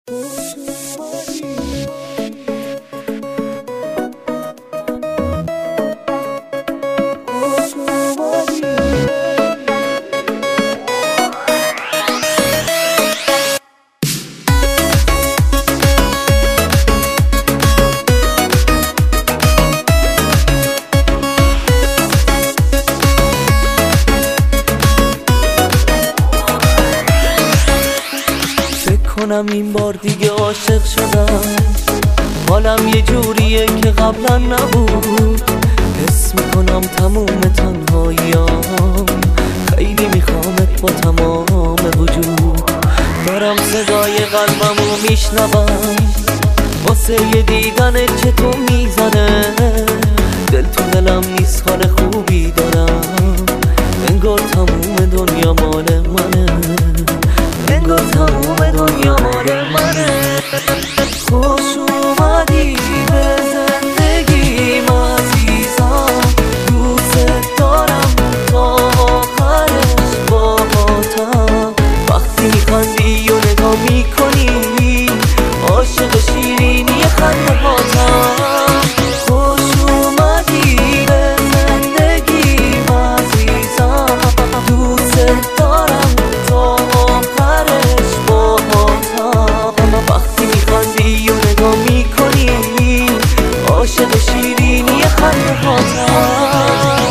کنم این بار دیگه عاشق شدم، حالم یه جوریه که قبلا نبود. حس میکنم تموم تنهاییام، خیلی میخوامت با تمام وجود. دارم صدای قلبمو میشنوم، واسه یه دیدنت چطور میزنه. دل تو دلم نیست، حال خوبی دارم، انگار تموم دنیا مال منه، انگار تموم دنیا مال منه. خوش اومدی به زندگیم عزیزم، دوست دارم تا آخرش باهاتم. وقتی میخندی و نگاه میکنی، عاشق شیرینی خنده هاتم. خوش اومدی به زندگیم عزیزم، دوست دارم تا آخرش باهاتم. وقتی میخندی و نگاه میکنی، عاشق شیرینی خنده هاتم.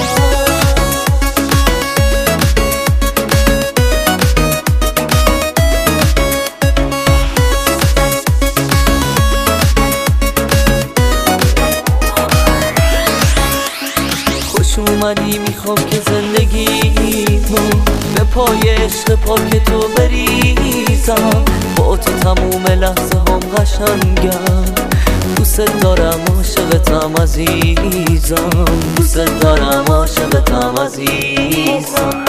خوش اومدی، میخوام که زندگیمو به پای عشق پاک تو بریزم. با تو تموم لحظه هم قشنگم، دوست دارم عاشقتم عزیزم، دوست دارم عاشقتم عزیزم.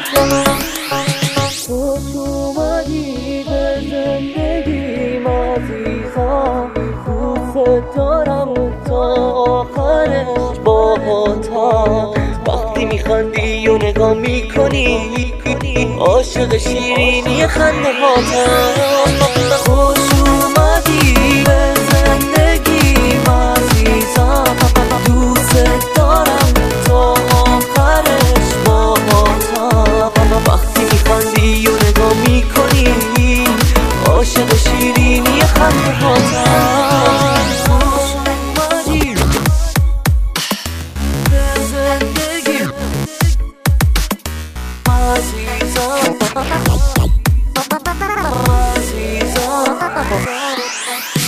خوش اومدی به زندگیم عزیزم، دوست دارم تا آخرش باهاتم. وقتی میخندی و نگاه میکنی، عاشق شیرینی خنده هاتم. خوش اومدی به زندگیم عزیزم، دوست دارم تا آخرش باهاتم. وقتی میخندی و نگاه میکنی، عاشق شیرینی خنده هاتم. عزیزم